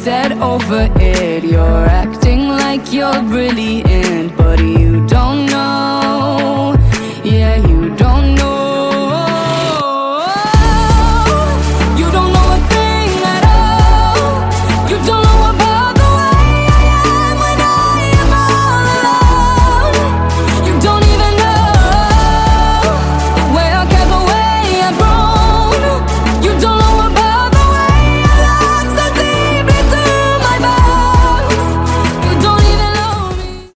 said over it. You're acting like you're brilliant, but you